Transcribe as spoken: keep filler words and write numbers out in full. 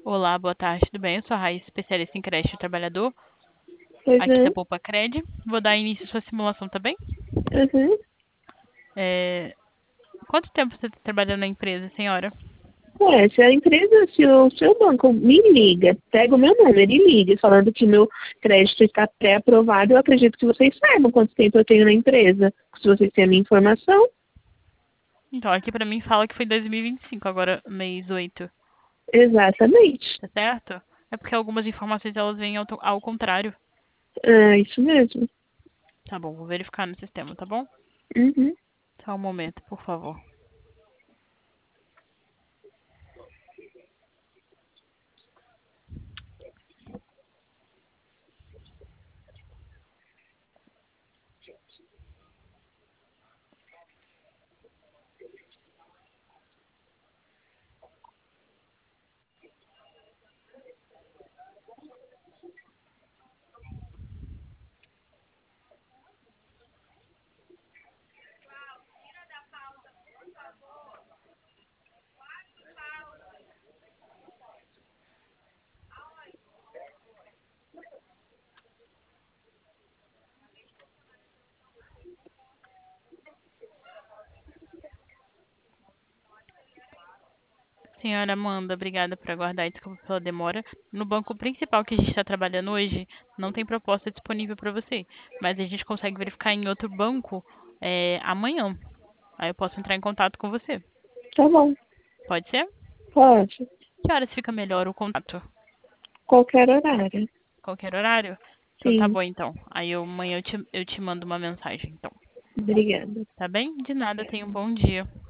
Olá, boa tarde, tudo bem? Eu sou a Raíssa, especialista em crédito trabalhador, Pois aqui é. da Poupa Cred. Vou dar início à sua simulação, tá bem? Uhum. É, Quanto tempo você está trabalhando na empresa, senhora? Ué, se a empresa, se o seu banco me liga, pega o meu número e liga, falando que meu crédito está pré-aprovado, eu acredito que vocês saibam quanto tempo eu tenho na empresa. Se vocês têm a minha informação. Então, aqui pra mim fala que foi dois mil e vinte e cinco, agora mês oito, Exatamente. tá certo? É porque algumas informações elas vêm ao, ao contrário. Ah, isso mesmo. Tá bom, vou verificar no sistema, tá bom? Uhum. Só um momento, por favor. Senhora Amanda, obrigada por aguardar, desculpa pela demora. No banco principal que a gente está trabalhando hoje, não tem proposta disponível para você, mas a gente consegue verificar em outro banco é, amanhã. Aí eu posso entrar em contato com você. Tá bom. Pode ser? Pode. Que horas fica melhor o contato? Qualquer horário. Qualquer horário? Então tá Sim. bom então. Aí eu, amanhã eu te, eu te mando uma mensagem, então. Obrigada. Tá bem? De nada, tenha um bom dia.